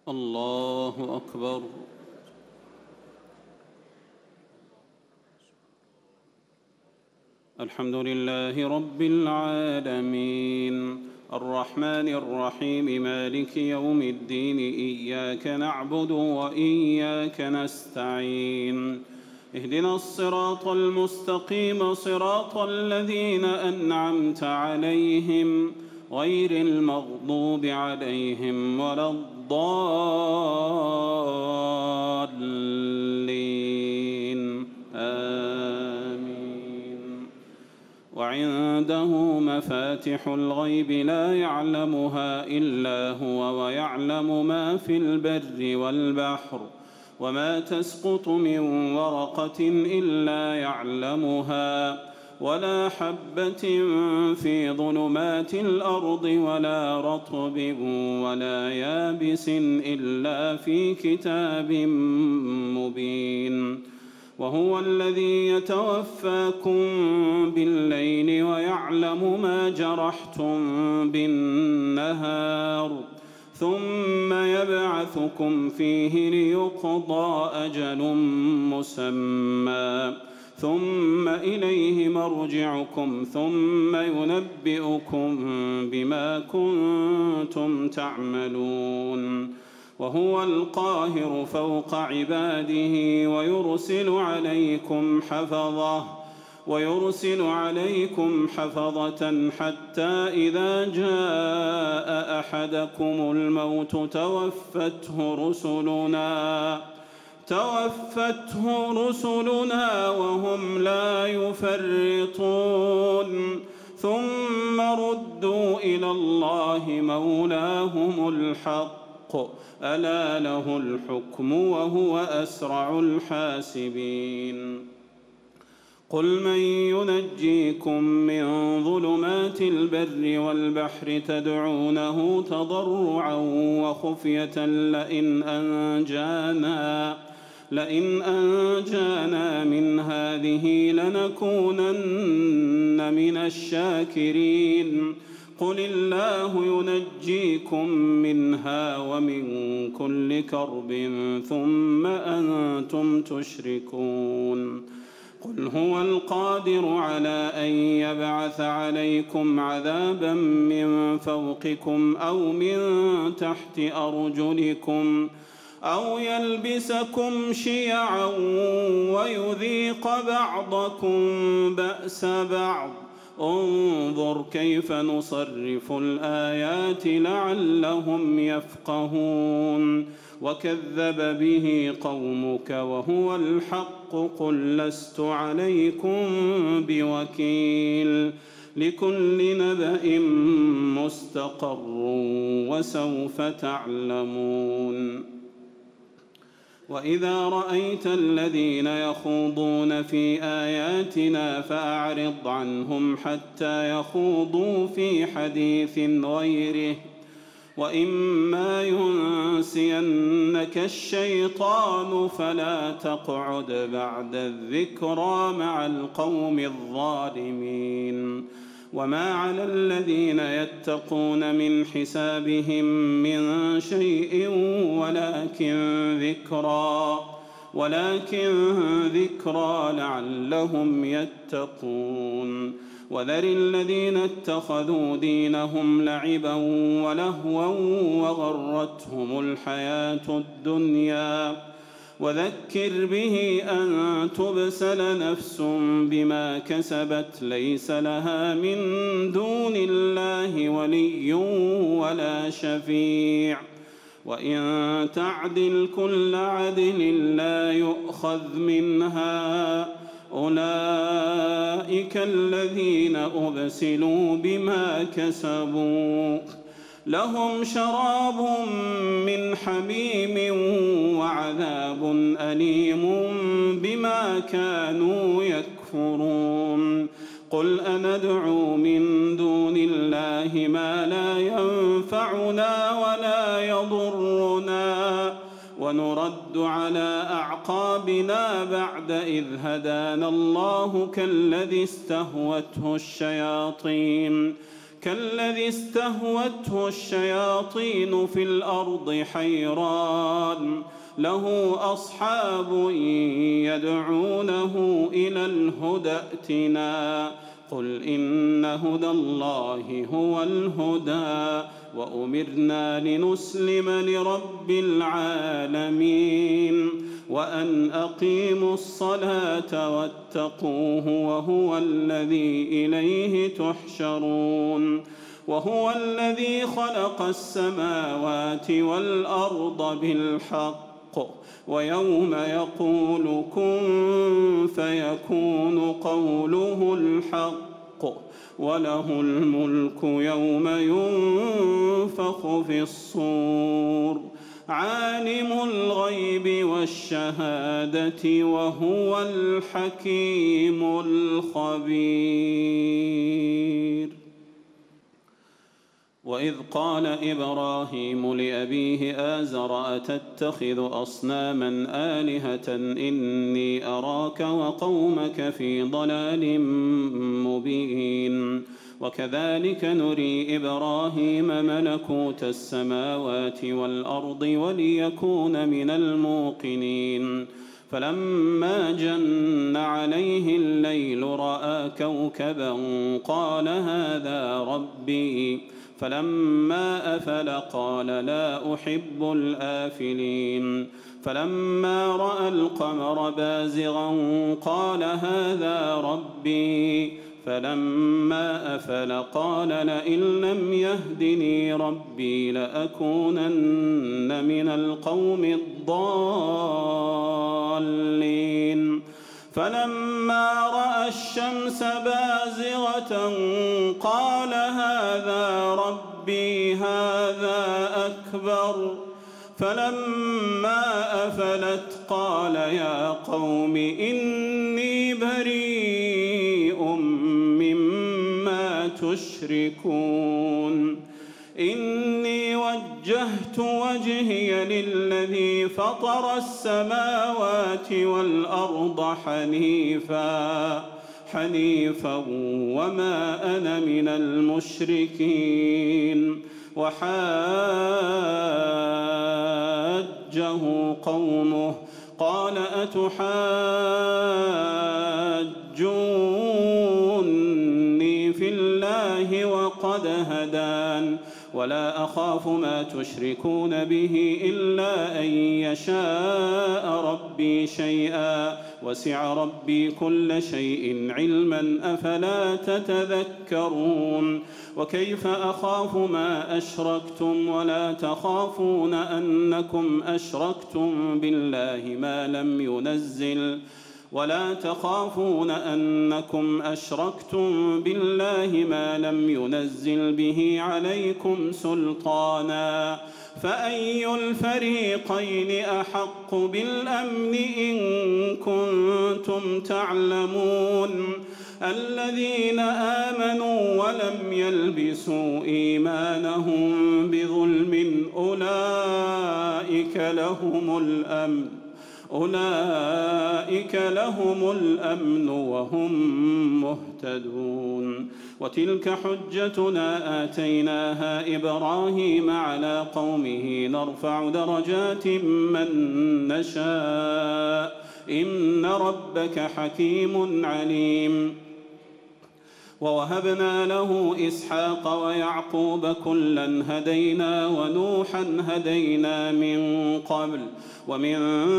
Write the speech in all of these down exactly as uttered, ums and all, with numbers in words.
الله أكبر. الحمد لله رب العالمين الرحمن الرحيم مالك يوم الدين إياك نعبد وإياك نستعين اهدنا الصراط المستقيم صراط الذين أنعمت عليهم غير المغضوب عليهم ولا الضالين آمين. وعنده مفاتح الغيب لا يعلمها إلا هو ويعلم ما في البر والبحر وما تسقط من ورقة إلا يعلمها ولا حبة في ظلمات الأرض ولا رطب ولا يابس إلا في كتاب مبين. وهو الذي يتوفاكم بالليل ويعلم ما جرحتم بالنهار ثم يبعثكم فيه ليقضى أجل مسمى ثم إليه مرجعكم ثم ينبئكم بما كنتم تعملون. وهو القاهر فوق عباده ويرسل عليكم حفظة ويرسل عليكم حفظة حتى إذا جاء أحدكم الموت توفته رسلنا توفته رسلنا وهم لا يفرطون ثم ردوا إلى الله مولاهم الحق ألا له الحكم وهو أسرع الحاسبين. قل من ينجيكم من ظلمات البر والبحر تدعونه تضرعا وخفية لئن أنجانا لئن أنجانا من هذه لنكونن من الشاكرين. قل الله ينجيكم منها ومن كل كرب ثم أنتم تشركون. قل هو القادر على أن يبعث عليكم عذابا من فوقكم أو من تحت أرجلكم أو يلبسكم شيعا ويذيق بعضكم بأس بعض انظر كيف نصرف الآيات لعلهم يفقهون. وكذب به قومك وهو الحق قل لست عليكم بوكيل لكل نبأ مستقر وسوف تعلمون. وإذا رأيت الذين يخوضون في آياتنا فأعرض عنهم حتى يخوضوا في حديث غيره وإما ينسينك الشيطان فلا تقعد بعد الذكرى مع القوم الظالمين. وما على الذين يتقون من حسابهم من شيء ولكن ذكرى ولكن ذكرى لعلهم يتقون. وذر الذين اتخذوا دينهم لعبا ولهوا وغرتهم الحياة الدنيا وذكر به أن تبسل نفس بما كسبت ليس لها من دون الله ولي ولا شفيع وإن تعدل كل عدل لا يؤخذ منها أولئك الذين أبسلوا بما كسبوا لهم شراب من حميم وعذاب أليم بما كانوا يكفرون. قل أندعو من دون الله ما لا ينفعنا ولا يضرنا ونرد على أعقابنا بعد إذ هدانا الله كالذي استهوته الشياطين كالذي استهوته الشياطين في الأرض حيران له أصحاب يدعونه إلى الهدى ائتنا قل إن هدى الله هو الهدى وأمرنا لنسلم لرب العالمين وأن أقيموا الصلاة واتقوه وهو الذي إليه تحشرون وهو الذي خلق السماوات والأرض بالحق ويوم يقول كن فيكون قوله الحق وله الملك يوم ينفخ في الصور عالم الغيب والشهادة وهو الحكيم الخبير. وإذ قال إبراهيم لأبيه آزر أتتخذ أصناما آلهة إني أراك وقومك في ضلال مبين وكذلك نري إبراهيم ملكوت السماوات والأرض وليكون من الموقنين فلما جن عليه الليل رأى كوكبا قال هذا ربي فلما أفل قال لا أحب الآفلين فلما رأى القمر بازغا قال هذا ربي فلما أفل قال لئن لم يهدني ربي لأكونن من القوم الضالين فلما رأى الشمس بازغة قال هذا ربي هذا أكبر فلما أفلت قال يا قوم إني بريء مما تشركون إني وجهت وجهي للذي فطر السماوات والأرض حنيفا حنيفا وما أنا من المشركين وحاجه قومه قال أتحاجوني في الله وقد هدان ولا أخاف ما تشركون به إلا أن يشاء ربي شيئا وسع ربي كل شيء علما أفلا تتذكرون وكيف أخاف ما أشركتم ولا تخافون أنكم أشركتم بالله ما لم ينزل ولا تخافون أنكم أشركتم بالله ما لم ينزل به عليكم سلطانا فأي الفريقين أحق بالأمن إن كنتم تعلمون الذين آمنوا ولم يلبسوا إيمانهم بظلم أولئك لهم الأمن أولئك لهم الأمن وهم مهتدون وتلك حجتنا آتيناها إبراهيم على قومه نرفع درجات من نشاء إن ربك حكيم عليم ووهبنا له إسحاق ويعقوب كلا هدينا ونوحا هدينا من قبل ومن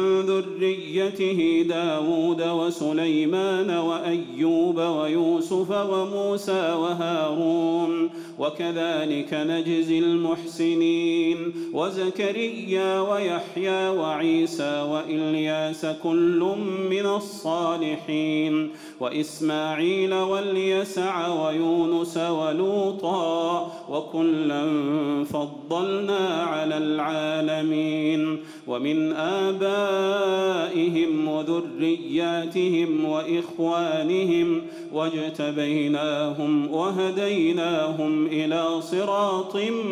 ذريته داود وسليمان وأيوب ويوسف وموسى وهارون وكذلك نجزي المحسنين وزكريا ويحيى وعيسى وإلياس كل من الصالحين وإسماعيل واليسع ويونس ولوطا وكلا فضلنا على العالمين ومن آبائهم وذرياتهم وإخوانهم واجتبيناهم وهديناهم إلى صراط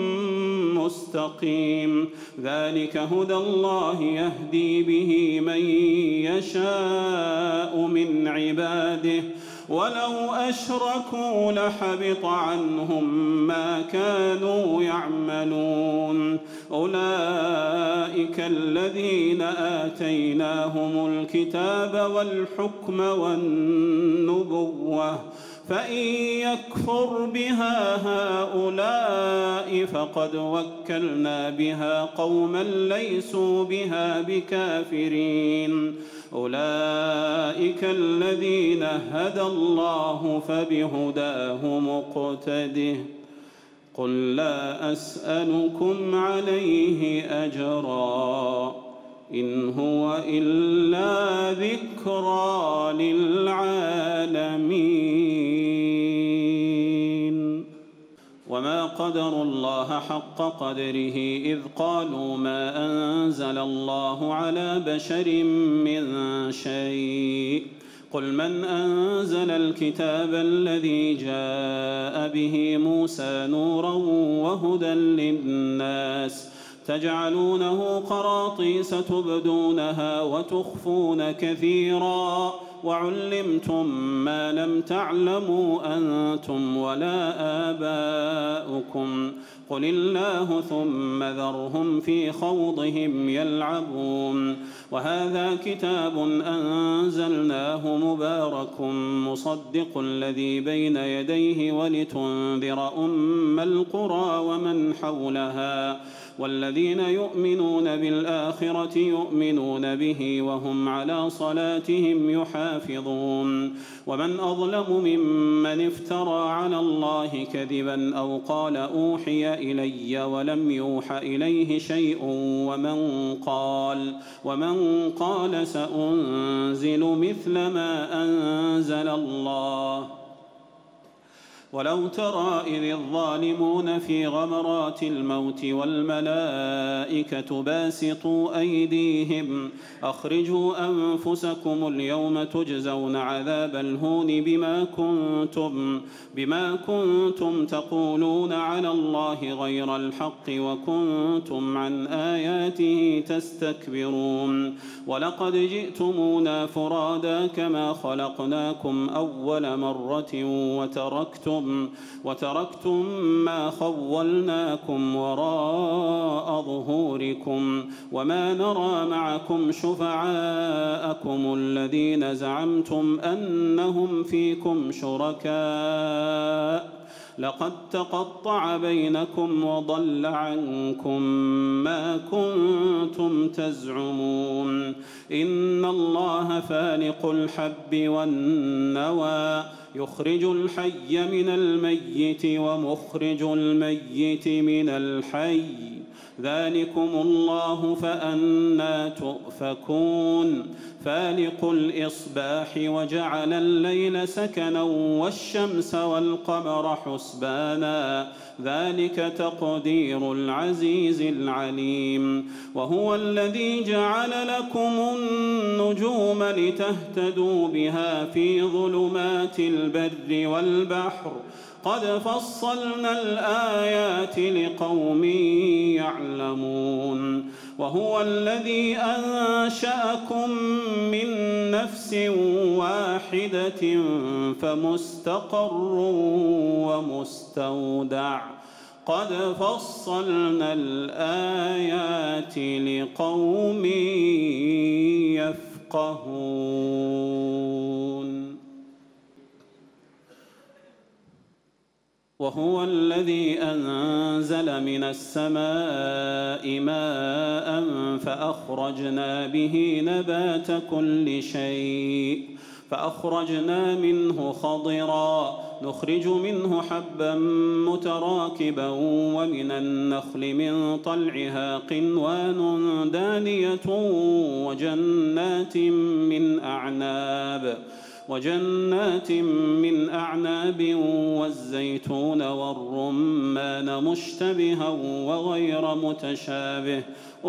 مستقيم ذلك هدى الله يهدي به من يشاء من عباده ولو أشركوا لحبط عنهم ما كانوا يعملون أولئك الذين آتيناهم الكتاب والحكم والنبوة فإن يكفر بها هؤلاء فقد وكلنا بها قوما ليسوا بها بكافرين أولئك الذين هدى الله فبهداه مقتده قل لا أسألكم عليه أجرا إن هو إلا ذكرى للعالمين وما قدروا الله حق قدره إذ قالوا ما أنزل الله على بشر من شيء قل من أنزل الكتاب الذي جاء به موسى نورا وهدى للناس تجعلونه قراطيس تبدونها وتخفون كثيرا وعلمتم ما لم تعلموا أنتم ولا آباؤكم قل الله ثم ذرهم في خوضهم يلعبون وهذا كتاب أنزلناه مبارك مصدق الذي بين يديه ولتنذر أم القرى ومن حولها والذين يؤمنون بالآخرة يؤمنون به وهم على صلاتهم يحافظون ومن أظلم ممن افترى على الله كذبا أو قال أوحي إلي ولم يوح إليه شيء ومن قال ومن قال سأنزل مثل ما أنزل الله ولو ترى إذ الظالمون في غمرات الموت والملائكة باسطوا أيديهم أخرجوا أنفسكم اليوم تجزون عذاب الهون بما كنتم بما كنتم تقولون على الله غير الحق وكنتم عن آياته تستكبرون ولقد جئتمونا فرادا كما خلقناكم أول مرة وتركتم وتركتم ما خولناكم وراء ظهوركم وما نرى معكم شفعاءكم الذين زعمتم أنهم فيكم شركاء لقد تقطع بينكم وضل عنكم ما كنتم تزعمون إن الله فالق الحب والنوى يخرج الحي من الميت ومخرج الميت من الحي ذلكم الله فأنى تؤفكون فالق الإصباح وجعل الليل سكنا والشمس والقمر حسبانا ذلك تقدير العزيز العليم وهو الذي جعل لكم النجوم لتهتدوا بها في ظلمات البر والبحر قد فصلنا الآيات لقوم يعلمون وهو الذي أنشأكم من نفس واحدة فمستقر ومستودع قد فصلنا الآيات لقوم يفقهون وهو الذي أنزل من السماء ماء فأخرجنا به نبات كل شيء فأخرجنا منه خضرا نخرج منه حبا متراكبا ومن النخل من طلعها قنوان دانية وجنات من أعناب وجنات من أعناب والزيتون والرمان مشتبها وغير متشابه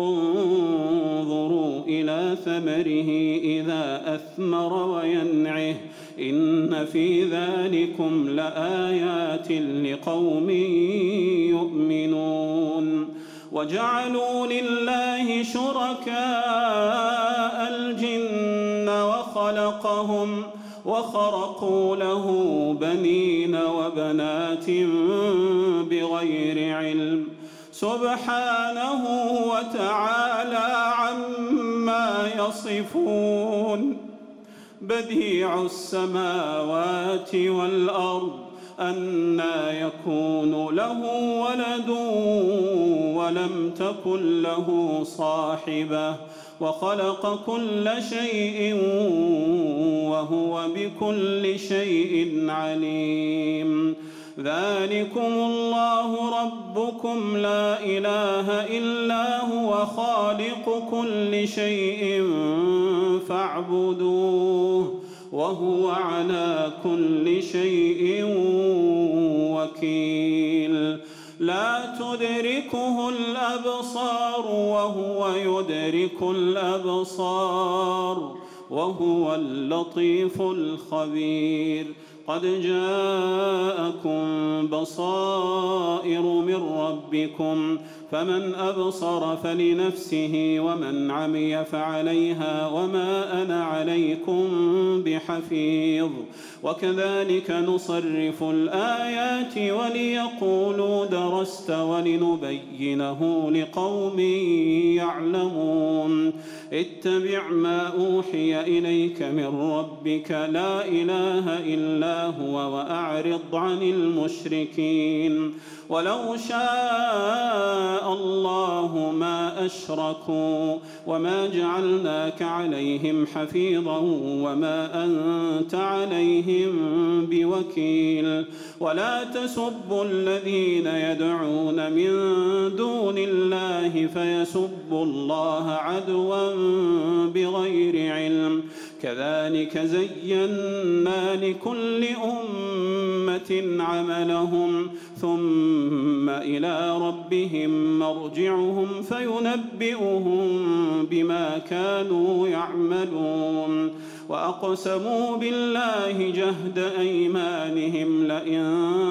انظروا إلى ثمره إذا أثمر وينعه إن في ذلكم لآيات لقوم يؤمنون وجعلوا لله شركاء الجن وخلقهم وخرقوا له بنين وبنات بغير علم سبحانه وتعالى عما يصفون بديع السماوات والأرض أنى يكون له ولد ولم تكن له صاحبة وخلق كل شيء وهو بكل شيء عليم ذلكم الله ربكم لا إله إلا هو خالق كل شيء فاعبدوه وهو على كل شيء وكيل لا تدركه الأبصار وهو يدرك الأبصار وهو اللطيف الخبير قد جاءكم بصائر من ربكم فمن أبصر فلنفسه ومن عمي فعليها وما أنا عليكم بحفيظ وكذلك نصرف الآيات وليقولوا درست ولنبينه لقوم يعلمون اتبع ما أوحي إليك من ربك لا إله إلا هو وأعرض عن المشركين ولو شاء الله ما أشركوا وما جعلناك عليهم حفيظا وما أنت عليهم بوكيل ولا تسبوا الذين يدعون من دون الله فيسبوا الله عدوا بغير علم كذلك زينا لكل أمة عملهم ثم إلى ربهم مرجعهم فينبئهم بما كانوا يعملون وأقسموا بالله جهد أيمانهم لئن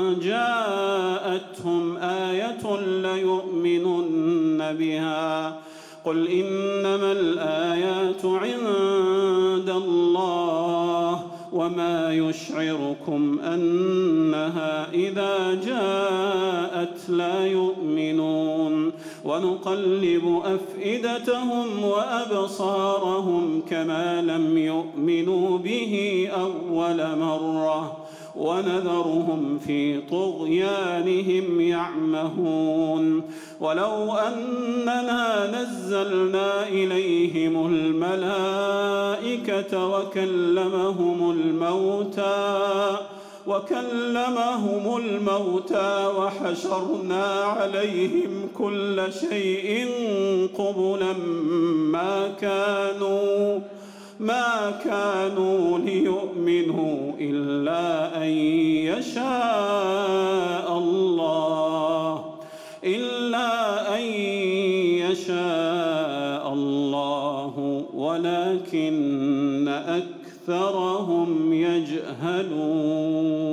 جاءتهم آية ليؤمنن بها قل إنما الآيات عند الله وما يشعركم أنها إذا جاءت لا يؤمنون ونقلب أفئدتهم وأبصارهم كما لم يؤمنوا به أول مرة ونذرهم في طغيانهم يعمهون ولو أننا نزلنا إليهم الملائكة وكلمهم الموتى وكلمهم الموتى وحشرنا عليهم كل شيء قبلا ما كانوا ما كانوا ليؤمنوا إلا أن يشاء الله إلا أن يشاء الله ولكن أكثرهم يجهلون